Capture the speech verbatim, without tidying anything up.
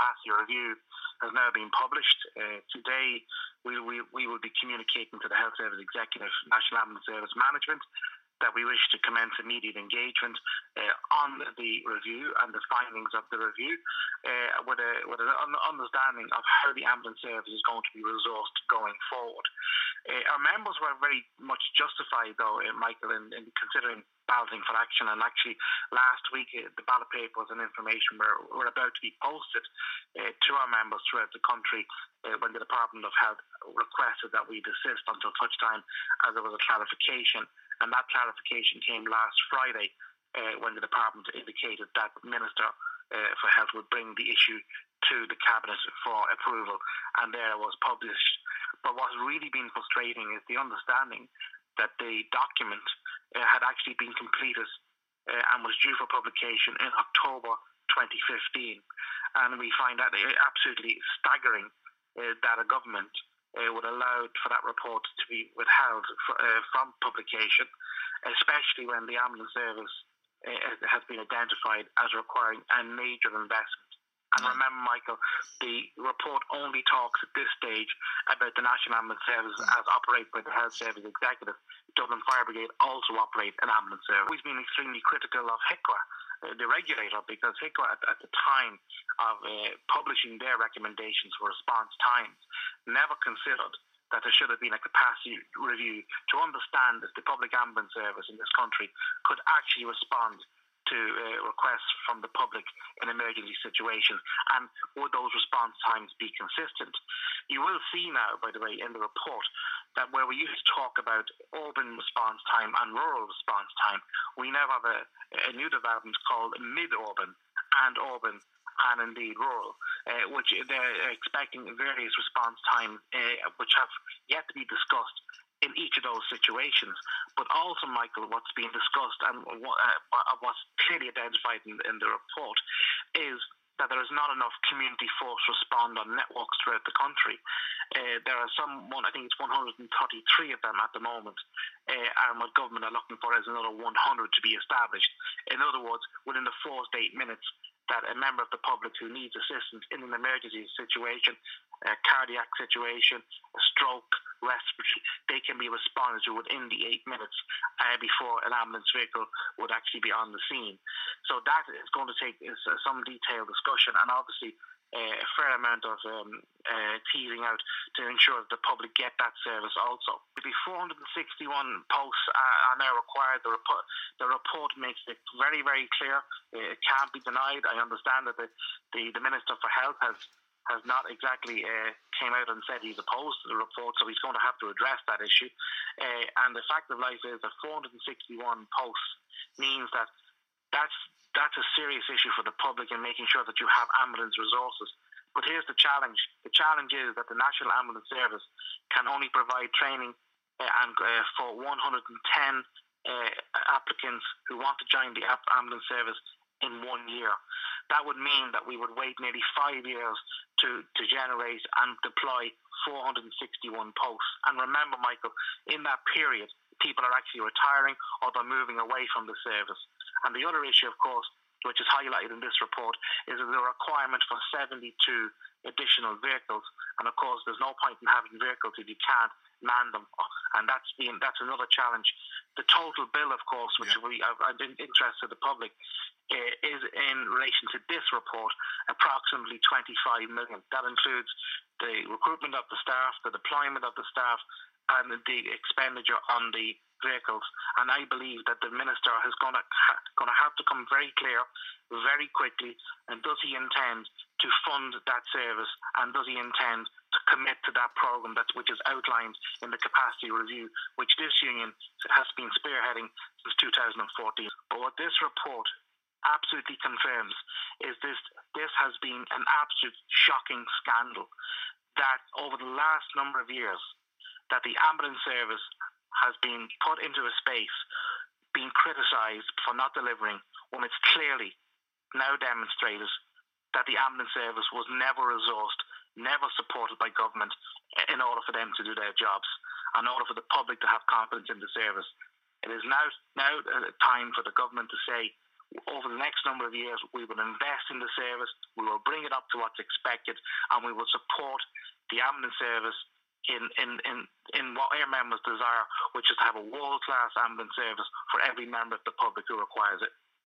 capacity review has now been published. Uh, today, we, we, we will be communicating to the Health Service Executive, National Ambulance Service Management, that we wish to commence immediate engagement uh, on the review and the findings of the review, uh, with, a, with an understanding of how the ambulance service is going to be resourced going forward. Uh, our members were very much justified, though, uh, Michael, in, in considering balloting for action. And actually, last week, uh, the ballot papers and information were, were about to be posted uh, to our members throughout the country uh, when the Department of Health requested that we desist until such time as there was a clarification. And that clarification came last Friday uh, when the department indicated that the Minister uh, for Health would bring the issue to the Cabinet for approval, and there it was published. But what's really been frustrating is the understanding that the document uh, had actually been completed uh, and was due for publication in October twenty fifteen. And we find that absolutely staggering uh, that a government Uh, would allow for that report to be withheld for, uh, from publication, especially when the ambulance service uh, has been identified as requiring a major investment. And mm. remember, Michael, the report only talks at this stage about the National Ambulance Service mm. as operated by the Health Service Executive. Dublin Fire Brigade also operate an ambulance service. We've been extremely critical of HIQA, uh, the regulator, because HIQA at, at the time of uh, publishing their recommendations for response times never considered that there should have been a capacity review to understand if the public ambulance service in this country could actually respond to uh, requests from the public in emergency situations, and would those response times be consistent? You will see now, by the way, in the report, that where we used to talk about urban response time and rural response time, we now have a, a new development called mid-urban and urban and indeed rural, uh, which they're expecting various response times uh, which have yet to be discussed in each of those situations. But also, Michael, what's being discussed and what, uh, what's clearly identified in, in the report is that there is not enough community force respond on networks throughout the country. Uh, there are some, one, I think it's one hundred thirty-three of them at the moment, uh, and what government are looking for is another one hundred to be established. In other words, within the first eight minutes that a member of the public who needs assistance in an emergency situation, a cardiac situation, a stroke, respiratory, they can be responded to within the eight minutes uh, before an ambulance vehicle would actually be on the scene. So that is going to take is, uh, some detailed discussion, and obviously uh, a fair amount of um, uh, teasing out to ensure that the public get that service also. The four hundred sixty-one posts are, are now required. The report, the report makes it very, very clear. It can't be denied. I understand that the, the, the Minister for Health has has not exactly uh, came out and said he's opposed to the report, so he's going to have to address that issue. Uh, and the fact of life is that four hundred sixty-one posts means that that's that's a serious issue for the public in making sure that you have ambulance resources. But here's the challenge. The challenge is that the National Ambulance Service can only provide training uh, and uh, for one hundred ten uh, applicants who want to join the ambulance service in one year. That would mean that we would wait nearly five years to, to generate and deploy four hundred sixty-one posts. And remember, Michael, in that period, people are actually retiring or they're moving away from the service. And the other issue, of course, which is highlighted in this report, is the requirement for seventy-two additional vehicles. And of course, there's no point in having vehicles if you can't man them. And that's been that's another challenge. The total bill, of course, which yeah. we are of interest to the public, uh, is in relation to this report approximately twenty-five million. That includes the recruitment of the staff, the deployment of the staff, and the expenditure on the vehicles. And I believe that the Minister is going to ha- going to have to come very clear very quickly, and does he intend to fund that service, and does he intend to commit to that programme that which is outlined in the capacity review, which this union has been spearheading since two thousand fourteen. But what this report absolutely confirms is this this has been an absolute shocking scandal, that over the last number of years that the ambulance service has been put into a space being criticised for not delivering, when it's clearly now demonstrated that the ambulance service was never resourced, never supported by government in order for them to do their jobs, in order for the public to have confidence in the service. It is now now time for the government to say, over the next number of years, we will invest in the service, we will bring it up to what's expected, and we will support the ambulance service in, in, in, in what our members desire, which is to have a world-class ambulance service for every member of the public who requires it.